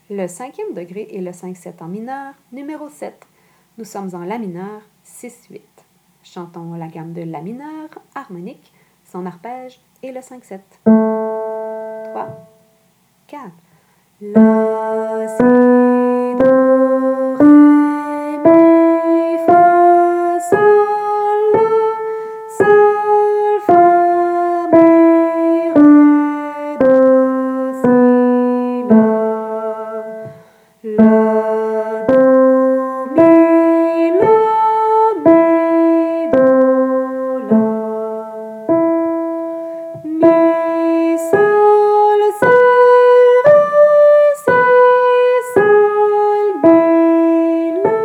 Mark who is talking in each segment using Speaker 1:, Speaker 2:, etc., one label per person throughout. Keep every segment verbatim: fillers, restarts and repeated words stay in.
Speaker 1: Le cinquième degré est le cinq sept en mineur, numéro sept. Nous sommes en La mineur, six huit. Chantons la gamme de La mineur, harmonique, son arpège et le cinq sept. trois, quatre. La, si, do, ré, mi, fa, sol, la, sol, fa, mi, ré, do, si, la. La, do, mi, la, mi, do, la. Mi, sol, si, ré, si, sol, mi, la.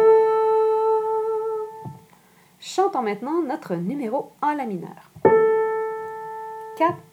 Speaker 1: Chantons maintenant notre numéro en La mineur. quatre,